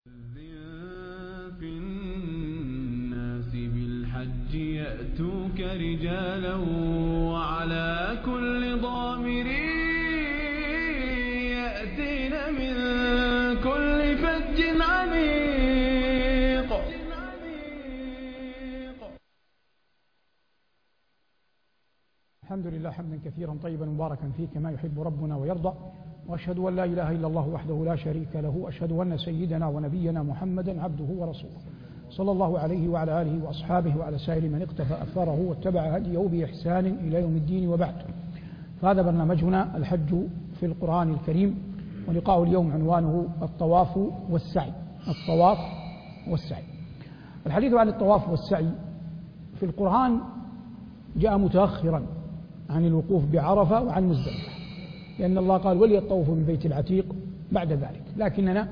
في الناس بالحج يأتوك رجالا وعلى كل ضامر يأتين من كل فج عميق. الحمد لله حمدا كثيرا طيبا مباركا فيه كما يحب ربنا ويرضى، وأشهد أن لا إله إلا الله وحده لا شريك له، وأشهد أن سيدنا ونبينا محمدا عبده ورسوله صلى الله عليه وعلى آله وأصحابه وعلى سائر من اقتفى أثره واتبع هديه بإحسان إلى يوم الدين. وبعد، فهذا برنامجنا الحج في القرآن الكريم، ولقاء اليوم عنوانه الطواف والسعي. الطواف والسعي. الحديث عن الطواف والسعي في القرآن جاء متأخرا عن الوقوف بعرفة وعن مزدلفة، لأن الله قال وليطوفوا بالبيت العتيق بعد ذلك، لكننا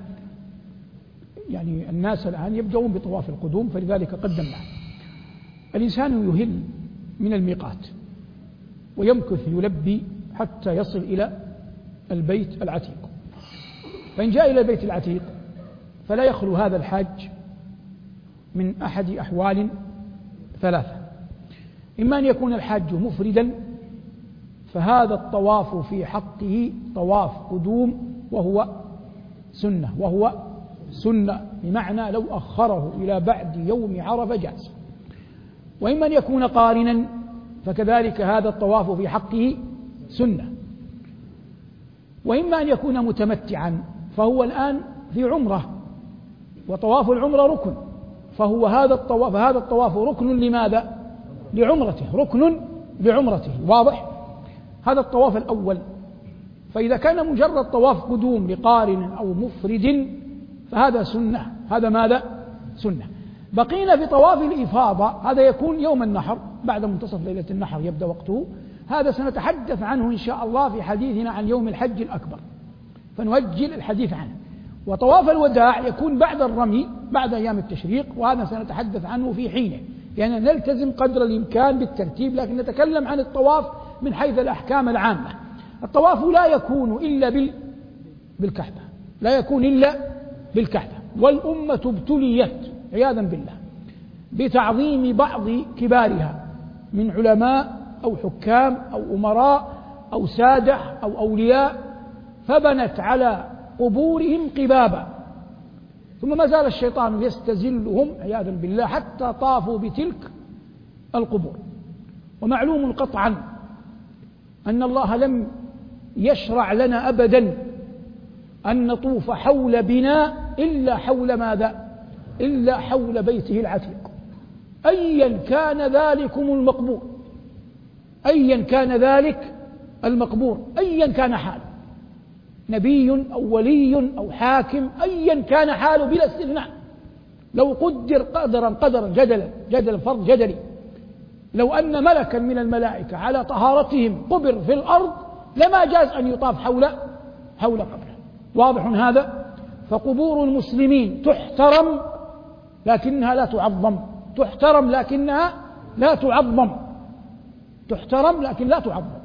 الناس الآن يبدأون بطواف القدوم، فلذلك قدمناه. الإنسان يهل من الميقات ويمكث يلبي حتى يصل إلى البيت العتيق، فإن جاء إلى البيت العتيق فلا يخلو هذا الحاج من أحد أحوال ثلاثة: إما أن يكون الحاج مفردا، فهذا الطواف في حقه طواف قدوم وهو سنة بمعنى لو أخره إلى بعد يوم عرفة جاز. وإما أن يكون قارنا، فكذلك هذا الطواف في حقه سنة. وإما أن يكون متمتعا، فهو الآن في عمرة، وطواف العمرة ركن، فهذا الطواف ركن لماذا؟ لعمرته، ركن بعمرته. واضح؟ هذا الطواف الأول. فإذا كان مجرد طواف قدوم لقارن أو مفرد فهذا سنة. هذا ماذا؟ سنة. بقينا في طواف الإفاضة، هذا يكون يوم النحر، بعد منتصف ليلة النحر يبدأ وقته. هذا سنتحدث عنه إن شاء الله في حديثنا عن يوم الحج الأكبر، فنؤجل الحديث عنه. وطواف الوداع يكون بعد الرمي، بعد أيام التشريق، وهذا سنتحدث عنه في حينه، يعني نلتزم قدر الإمكان بالترتيب، لكن نتكلم عن الطواف من حيث الأحكام العامة. الطواف لا يكون إلا بالكعبة، لا يكون إلا بالكعبة. والأمة ابتليت عياذا بالله بتعظيم بعض كبارها من علماء أو حكام أو أمراء أو سادة أو أولياء، فبنت على قبورهم قبابا، ثم ما زال الشيطان يستزلهم عياذا بالله حتى طافوا بتلك القبور. ومعلوم قطعا أن الله لم يشرع لنا أبدا أن نطوف حول بناء إلا حول ماذا؟ إلا حول بيته العتيق، أيا كان ذلكم المقبور، أيا كان ذلك المقبور، أيا كان حاله، نبي أو ولي أو حاكم، أيا كان حاله بلا استثناء. لو قدر قدرا جدلا فرض جدلي، لو أن ملكا من الملائكة على طهارتهم قبر في الأرض لما جاز أن يطاف حول قبره. واضح هذا؟ فقبور المسلمين تحترم لكنها لا تعظم، تحترم لكنها لا تعظم، تحترم لكن لا تعظم.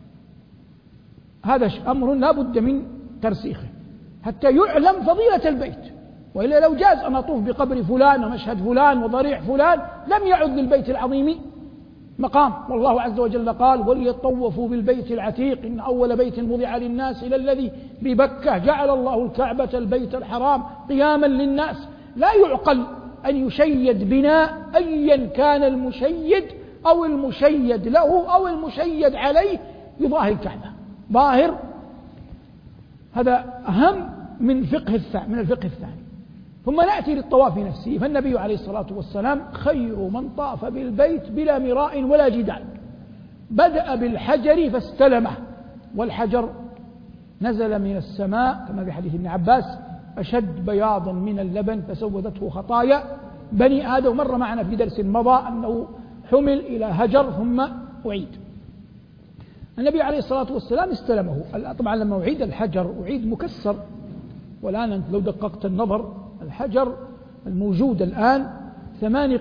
هذا أمر لا بد من ترسيخه حتى يعلم فضيلة البيت، وإلا لو جاز أن أطوف بقبر فلان ومشهد فلان وضريح فلان لم يعد للبيت العظيم مقام. والله عز وجل قال وليطوفوا بالبيت العتيق إن أول بيت وضع للناس إلى الذي ببكة جعل الله الكعبة البيت الحرام قياما للناس. لا يعقل أن يشيد بناء أيا كان المشيد أو المشيد له أو المشيد عليه يضاهي الكعبة ظاهر. هذا أهم من الفقه الثاني. ثم نأتي للطواف نفسه، فالنبي عليه الصلاة والسلام خير من طاف بالبيت بلا مراء ولا جدال. بدأ بالحجر فاستلمه، والحجر نزل من السماء كما في حديث ابن عباس أشد بياضا من اللبن فسودته خطايا بني آدم. مر معنا في درس مضى أنه حمل إلى هجر ثم أعيد. النبي عليه الصلاة والسلام استلمه. طبعا لما أعيد الحجر أعيد مكسر، والآن لو دققت النظر الحجر الموجود الآن 8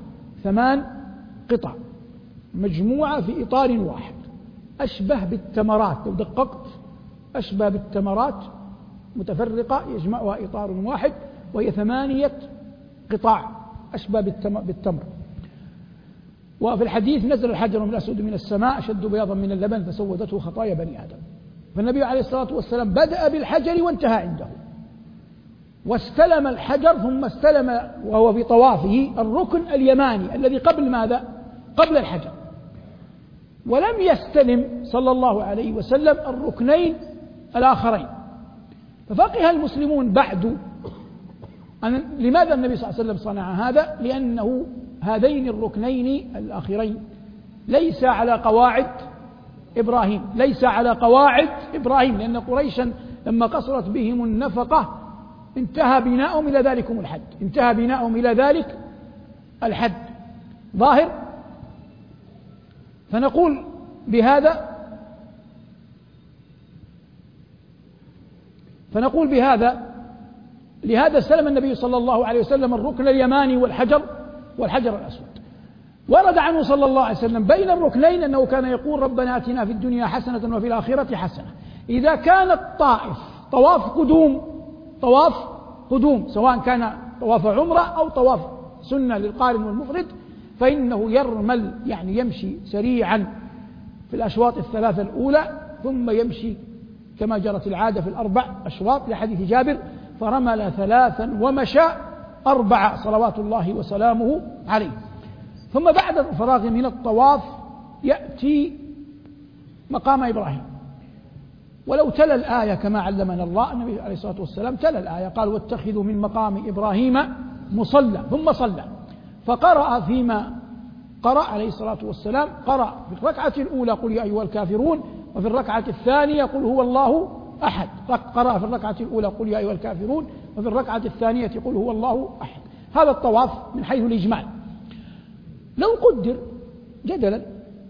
قطع مجموعة في إطار واحد، أشبه بالتمرات. لو دققت أشبه بالتمرات متفرقة يجمعها إطار واحد، وهي 8 قطاع أشبه بالتمر. وفي الحديث نزل الحجر الأسود من السماء أشد بياضا من اللبن فسودته خطايا بني آدم. فالنبي عليه الصلاة والسلام بدأ بالحجر وانتهى عنده، واستلم الحجر ثم استلم وهو في طوافه الركن اليماني الذي قبل ماذا؟ قبل الحجر، ولم يستلم صلى الله عليه وسلم الركنين الآخرين. ففقه المسلمون بعد لماذا النبي صلى الله عليه وسلم صنع هذا؟ لأنه هذين الركنين الآخرين ليس على قواعد إبراهيم، ليس على قواعد إبراهيم، لأن قريشا لما قصرت بهم النفقة انتهى بناؤهم إلى ذلكم الحد، انتهى بناؤهم إلى ذلك الحد ظاهر. فنقول بهذا لهذا استلم النبي صلى الله عليه وسلم الركن اليماني والحجر الأسود. ورد عنه صلى الله عليه وسلم بين الركنين أنه كان يقول ربنا آتنا في الدنيا حسنة وفي الآخرة حسنة. إذا كان الطائف طواف قدوم سواء كان طواف عمرة أو طواف سنة للقارن والمفرد، فإنه يرمل يعني يمشي سريعا في الأشواط الثلاثة الأولى، ثم يمشي كما جرت العادة في ال4 أشواط لحديث جابر، فرمل 3 ومشى 4 صلوات الله وسلامه عليه. ثم بعد الفراغ من الطواف يأتي مقام إبراهيم، ولو تلا الآية كما علمنا الله، النبي عليه الصلاة والسلام تلا الآية قال واتخذوا من مقام إبراهيم مصلى، ثم صلى. فقرأ فيما قرأ عليه الصلاة والسلام، قرأ في الركعة الأولى قل يا أيها الكافرون، وفي الركعة الثانية قل هو الله أحد. قرأ في الركعة الأولى قل يا أيها الكافرون، وفي الركعة الثانية قل هو الله أحد. هذا الطواف من حيث الإجمال. لو قدر جدلا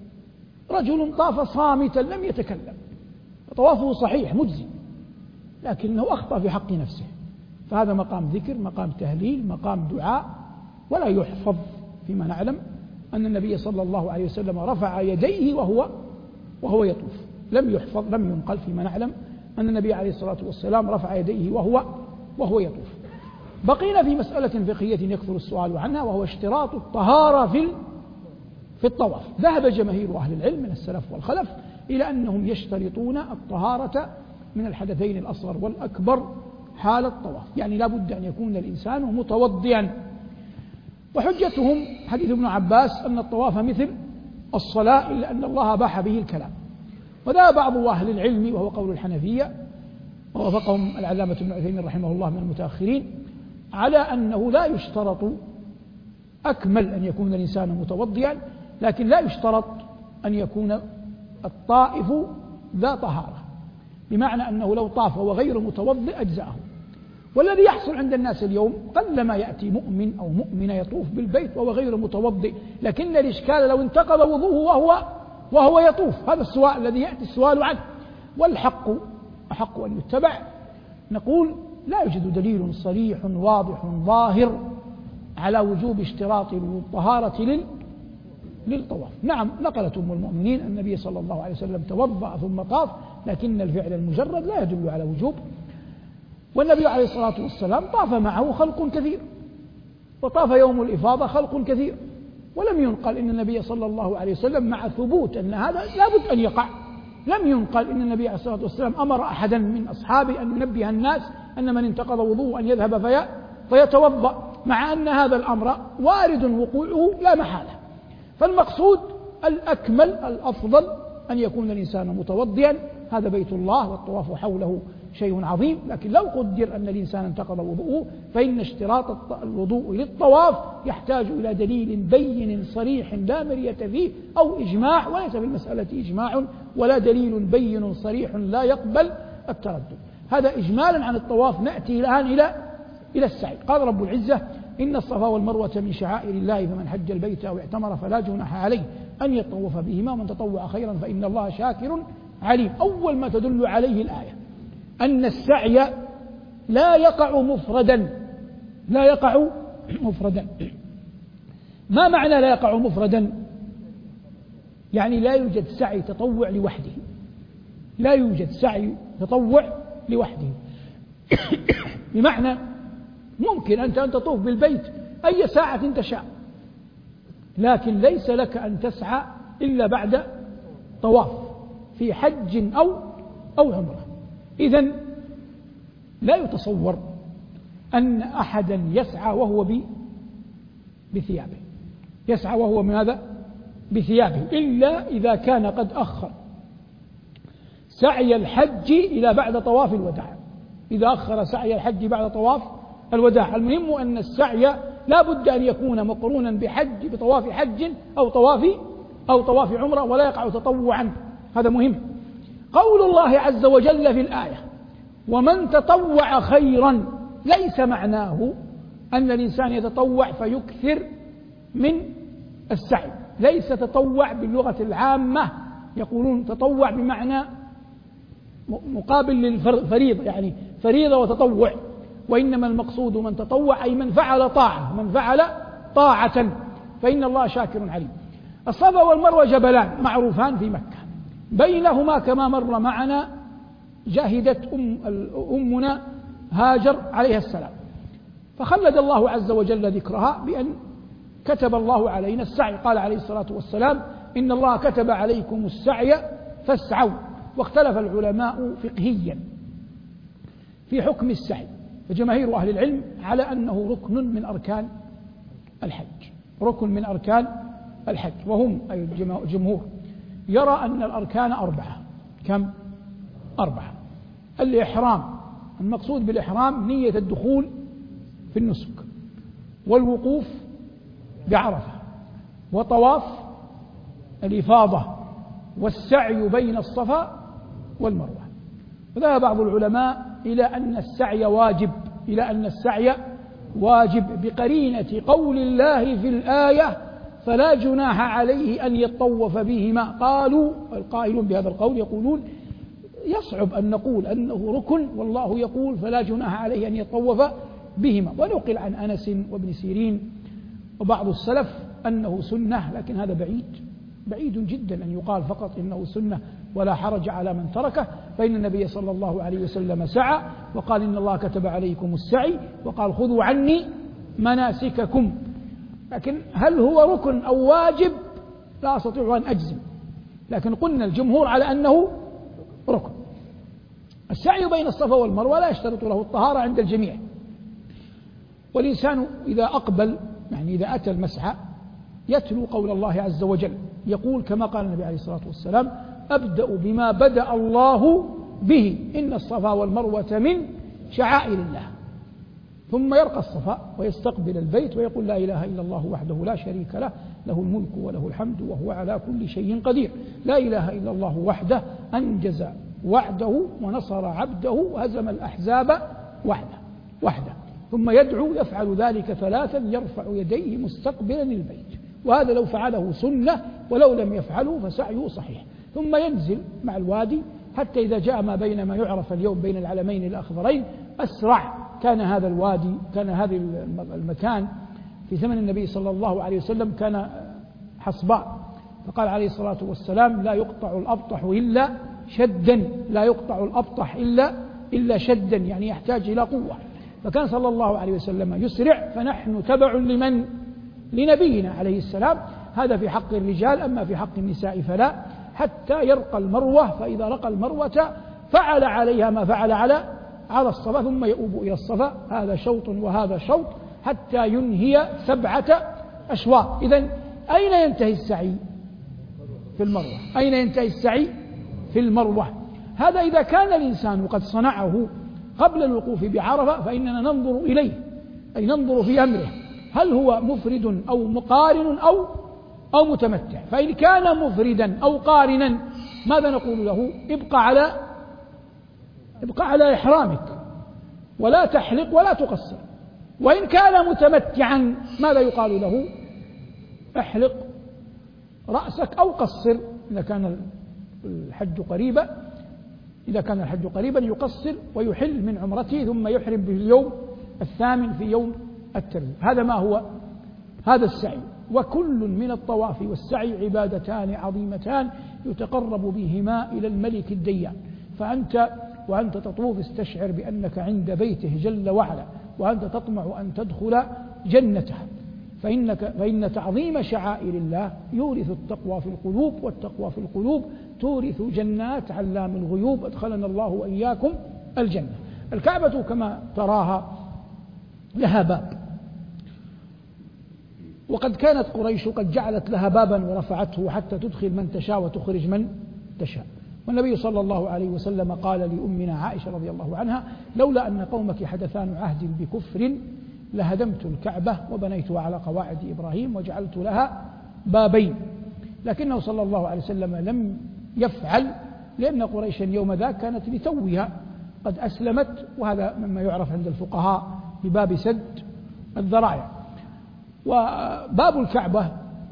رجل طاف صامتا لم يتكلم، طوافه صحيح مجزي، لكنه أخطأ في حق نفسه، فهذا مقام ذكر، مقام تهليل، مقام دعاء. ولا يحفظ فيما نعلم أن النبي صلى الله عليه وسلم رفع يديه وهو يطوف، لم يحفظ، لم ينقل فيما نعلم أن النبي عليه الصلاة والسلام رفع يديه وهو يطوف. بقينا في مسألة فقهية يكثر السؤال عنها، وهو اشتراط الطهارة في الطواف. ذهب جماهير أهل العلم من السلف والخلف إلى أنهم يشترطون الطهارة من الحدثين الأصغر والأكبر حال الطواف، يعني لا بد أن يكون الإنسان متوضئا. وحجتهم حديث ابن عباس أن الطواف مثل الصلاة إلا أن الله أباح به الكلام. وذهب بعض أهل العلم وهو قول الحنفية ووافقهم العلامة ابن عثيمين رحمه الله من المتأخرين على أنه لا يشترط أكمل أن يكون الإنسان متوضئا، لكن لا يشترط أن يكون الطائف ذا طهارة، بمعنى أنه لو طاف وغير متوضئ أجزأه. والذي يحصل عند الناس اليوم قلما يأتي مؤمن أو مؤمنة يطوف بالبيت وهو غير متوضئ، لكن الإشكال لو انتقض وضوءه وهو يطوف، هذا السؤال الذي يأتي السؤال عنه. والحق أحق أن يتبع. نقول لا يوجد دليل صريح واضح ظاهر على وجوب اشتراط الطهارة للطواف. نعم، نقلت أم المؤمنين النبي صلى الله عليه وسلم توضأ ثم طاف، لكن الفعل المجرد لا يدل على وجوب. والنبي عليه الصلاة والسلام طاف معه خلق كثير، وطاف يوم الإفاضة خلق كثير، ولم ينقل إن النبي صلى الله عليه وسلم مع ثبوت أن هذا لابد أن يقع، لم ينقل إن النبي عليه الصلاة والسلام أمر أحدا من أصحابه أن ينبه الناس أن من انتقض وضوء أن يذهب فيتوضأ، مع أن هذا الأمر وارد وقوعه لا محالة. فالمقصود الأكمل الأفضل أن يكون الإنسان متوضئا، هذا بيت الله والطواف حوله شيء عظيم. لكن لو قدر أن الإنسان انتقض وضوءه فإن اشتراط الوضوء للطواف يحتاج إلى دليل بين صريح لا مرية فيه أو إجماع، وليس في المسألة إجماع ولا دليل بين صريح لا يقبل التردد. هذا إجمالا عن الطواف. نأتي الآن إلى السعي. قال رب العزة إن الصفا والمروة من شعائر الله فمن حج البيت أو اعتمر فلا جناح عليه أن يطوف بهما ومن تطوع خيرا فإن الله شاكر عليم. أول ما تدل عليه الآية أن السعي لا يقع مفردا. ما معنى لا يقع مفردا؟ يعني لا يوجد سعي تطوع لوحده، لا يوجد سعي تطوع لوحده. بمعنى ممكن أنت أن تطوف بالبيت أي ساعة تشاء، لكن ليس لك أن تسعى إلا بعد طواف في حج أو عمرة. إذن لا يتصور أن أحدا يسعى وهو بثيابه، يسعى وهو من هذا بثيابه، إلا إذا كان قد أخر سعي الحج إلى بعد طواف الوداع، إذا أخر سعي الحج بعد طواف الوداع. المهم أن السعي لا بد أن يكون مقرونا بطواف حج أو طواف عمرة، ولا يقع تطوعا، هذا مهم. قول الله عز وجل في الآية ومن تطوع خيرا ليس معناه أن الإنسان يتطوع فيكثر من السعي، ليس تطوع باللغة العامة، يقولون تطوع بمعنى مقابل للفريضة، يعني فريضة وتطوع، وإنما المقصود من تطوع أي من فعل طاعة، من فعل طاعة، فإن الله شاكر عليم. الصفا والمروة جبلان معروفان في مكة، بينهما كما مر معنا جاهدت أمنا هاجر عليها السلام، فخلد الله عز وجل ذكرها بأن كتب الله علينا السعي، قال عليه الصلاة والسلام إن الله كتب عليكم السعي فاسعوا. واختلف العلماء فقهيا في حكم السعي، فجماهير أهل العلم على أنه ركن من أركان الحج، ركن من أركان الحج، وهم أي الجمهور يرى أن الأركان 4، كم؟ 4. الإحرام، المقصود بالإحرام نية الدخول في النسك، والوقوف بعرفة، وطواف الإفاضة، والسعي بين الصفا والمروة. وذهب بعض العلماء إلى أن السعي واجب بقرينة قول الله في الآية فلا جناح عليه أن يطوف بهما. قالوا القائلون بهذا القول يقولون يصعب أن نقول أنه ركن والله يقول فلا جناح عليه أن يطوف بهما. ونقل عن أنس وابن سيرين وبعض السلف أنه سنة، لكن هذا بعيد جدا أن يقال فقط إنه سنة ولا حرج على من تركه، فإن النبي صلى الله عليه وسلم سعى وقال إن الله كتب عليكم السعي، وقال خذوا عني مناسككم. لكن هل هو ركن أو واجب لا أستطيع أن أجزم، لكن قلنا الجمهور على أنه ركن. السعي بين الصفا والمروة لا يشترط له الطهارة عند الجميع، والإنسان إذا أقبل يعني إذا أتى المسعى يتلو قول الله عز وجل، يقول كما قال النبي عليه الصلاة والسلام أبدأ بما بدأ الله به إن الصفا والمروة من شعائر الله، ثم يرقى الصفا ويستقبل البيت ويقول لا إله إلا الله وحده لا شريك له له الملك وله الحمد وهو على كل شيء قدير، لا إله إلا الله وحده أنجز وعده ونصر عبده وهزم الأحزاب وحده. ثم يدعو يفعل ذلك 3 يرفع يديه مستقبلا البيت، وهذا لو فعله سنة، ولو لم يفعله فسعيه صحيح. ثم ينزل مع الوادي حتى إذا جاء ما بين ما يعرف اليوم بين العلمين الأخضرين أسرع. كان هذا الوادي، كان هذا المكان في زمن النبي صلى الله عليه وسلم كان حصباء، فقال عليه الصلاة والسلام لا يقطع الأبطح إلا شدا، لا يقطع الأبطح إلا شدا، يعني يحتاج إلى قوة. فكان صلى الله عليه وسلم يسرع، فنحن تبع لمن؟ لنبينا عليه السلام. هذا في حق الرجال، أما في حق النساء فلا، حتى يرقى المروة، فإذا رقى المروة فعل عليها ما فعل على الصفا، ثم يؤوب إلى الصفا، هذا شوط وهذا شوط حتى ينهي 7 أشواط. إذن أين ينتهي السعي؟ في المروة. أين ينتهي السعي؟ في المروة. هذا إذا كان الإنسان قد صنعه قبل الوقوف بعرفة فإننا ننظر إليه، أي ننظر في أمره هل هو مفرد أو مقارن أو متمتع. فإن كان مفردا أو قارنا ماذا نقول له؟ ابقى على إحرامك ولا تحلق ولا تقصر. وإن كان متمتعا ماذا يقال له؟ احلق رأسك أو قصر إذا كان الحج قريبا، يقصر ويحل من عمرته ثم يحرم في اليوم 8 في يوم التروية. هذا ما هو هذا السعي. وكل من الطواف والسعي عبادتان عظيمتان يتقرب بهما إلى الملك الديان. فأنت وأنت تطوف استشعر بأنك عند بيته جل وعلا، وأنت تطمع أن تدخل جنته، فإن تعظيم شعائر الله يورث التقوى في القلوب، والتقوى في القلوب تورث جنات علام الغيوب، أدخلنا الله وإياكم الجنة. الكعبة كما تراها لها باب، وقد كانت قريش قد جعلت لها بابا ورفعته حتى تدخل من تشاء وتخرج من تشاء. والنبي صلى الله عليه وسلم قال لأمنا عائشة رضي الله عنها: لولا أن قومك حدثان عهد بكفر لهدمت الكعبة وبنيتها على قواعد إبراهيم وجعلت لها بابين. لكنه صلى الله عليه وسلم لم يفعل، لأن قريشا يوم ذاك كانت لتوها قد أسلمت، وهذا مما يعرف عند الفقهاء بباب سد الذرائع. وباب الكعبة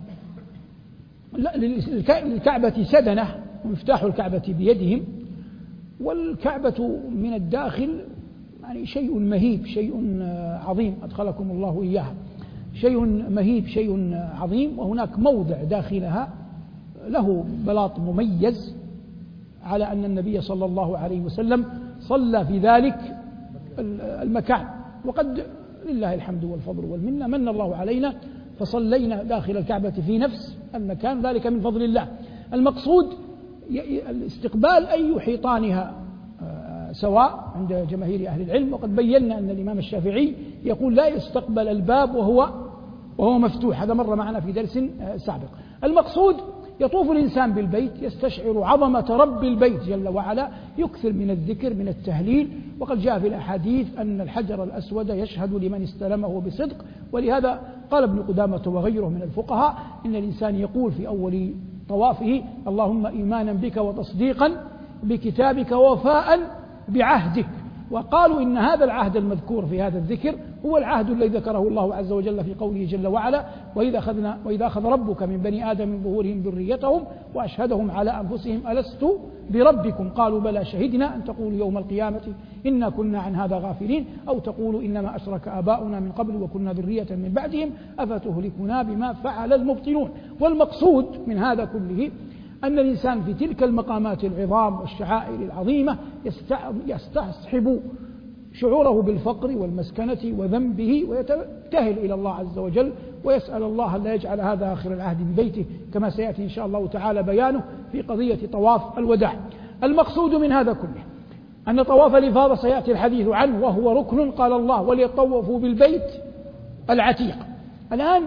للكعبة سدنة، ومفتاح الكعبة بيدهم، والكعبة من الداخل يعني شيء مهيب، شيء عظيم، أدخلكم الله إياها، شيء مهيب، شيء عظيم. وهناك موضع داخلها له بلاط مميز على أن النبي صلى الله عليه وسلم صلى في ذلك المكان، وقد لله الحمد والفضل والمنة، من الله علينا فصلينا داخل الكعبة في نفس المكان، ذلك من فضل الله. المقصود الاستقبال أي حيطانها سواء عند جماهير أهل العلم، وقد بينا أن الإمام الشافعي يقول لا يستقبل الباب وهو مفتوح، هذا مر معنا في درس سابق. المقصود يطوف الإنسان بالبيت يستشعر عظمة رب البيت جل وعلا، يكثر من الذكر من التهليل، وقد جاء في الأحاديث أن الحجر الأسود يشهد لمن استلمه بصدق. ولهذا قال ابن قدامة وغيره من الفقهاء إن الإنسان يقول في أول طوافه: اللهم إيمانا بك وتصديقا بكتابك ووفاء بعهدك. وقالوا إن هذا العهد المذكور في هذا الذكر هو العهد الذي ذكره الله عز وجل في قوله جل وعلا: وإذا أخذ ربك من بني آدم من ظهورهم ذريتهم وأشهدهم على أنفسهم ألست بربكم قالوا بلى شهدنا أن تقولوا يوم القيامة إنا كنا عن هذا غافلين، أو تقولوا إنما أشرك آباؤنا من قبل وكنا ذرية من بعدهم أفتهلكنا بما فعل المبطلون. والمقصود من هذا كله أن الإنسان في تلك المقامات العظام والشعائر العظيمة يستصحب شعوره بالفقر والمسكنة وذنبه، ويتبتهل إلى الله عز وجل ويسأل الله ألا يجعل هذا آخر العهد ببيته، كما سيأتي إن شاء الله تعالى بيانه في قضية طواف الوداع. المقصود من هذا كله أن طواف الإفاضة سيأتي الحديث عنه، وهو ركن قال الله: وليطوفوا بالبيت العتيق. الآن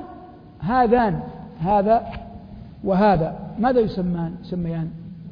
هذا وهذا ماذا يسميان؟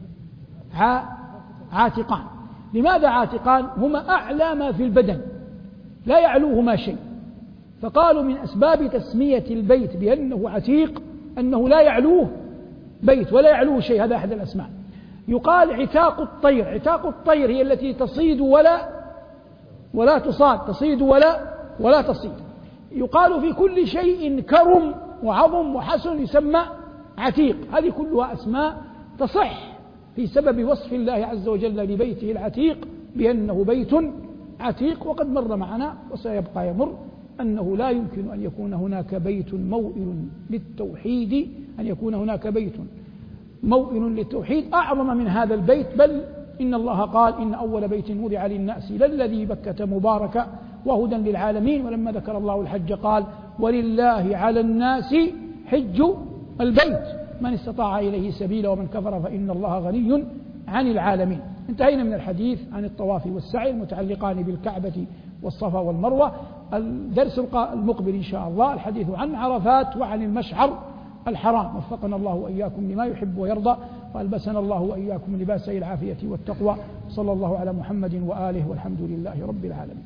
عاتقان. لماذا عاتقان؟ هما أعلى ما في البدن لا يعلوهما شيء، فقالوا من أسباب تسمية البيت بأنه عتيق أنه لا يعلوه بيت ولا يعلوه شيء، هذا أحد الأسماء. يقال عتاق الطير، عتاق الطير هي التي تصيد ولا تصاد، تصيد ولا تصيد. يقال في كل شيء كرم وعظم وحسن يسمى عتيق. هذه كلها أسماء تصح في سبب وصف الله عز وجل لبيته العتيق بأنه بيت عتيق. وقد مر معنا وسيبقى يمر أنه لا يمكن أن يكون هناك بيت موئل للتوحيد، أن يكون هناك بيت موئل للتوحيد أعظم من هذا البيت، بل إن الله قال: إن أول بيت وضع للناس للذي بكة مباركا وهدى للعالمين. ولما ذكر الله الحج قال: ولله على الناس حج البيت من استطاع إليه سبيلا ومن كفر فإن الله غني عن العالمين. انتهينا من الحديث عن الطواف والسعي المتعلقان بالكعبة والصفا والمروة. الدرس المقبل إن شاء الله الحديث عن عرفات وعن المشعر الحرام. وفقنا الله وإياكم لما يحب ويرضى، وألبسنا الله وإياكم لباسي العافية والتقوى. صلى الله على محمد وآله والحمد لله رب العالمين.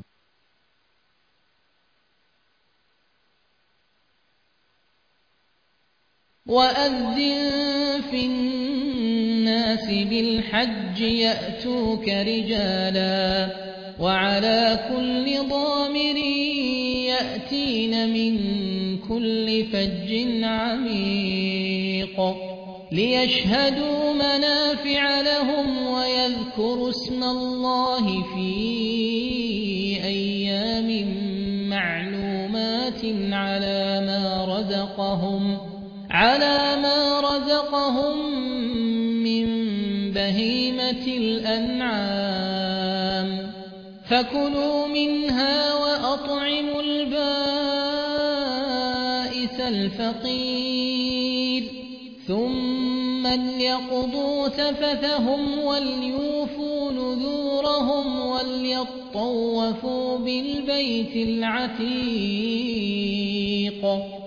وأذن في الناس بالحج يأتوك رجالا وعلى كل ضامر يأتين من كل فج عميق ليشهدوا منافع لهم ويذكروا اسم الله في أيام معلومات على ما رزقهم من بهيمة الأنعام. فكلوا منها وأطعموا البائس الفقير ثم ليقضوا تفثهم وليوفوا نذورهم وليطوفوا بالبيت العتيق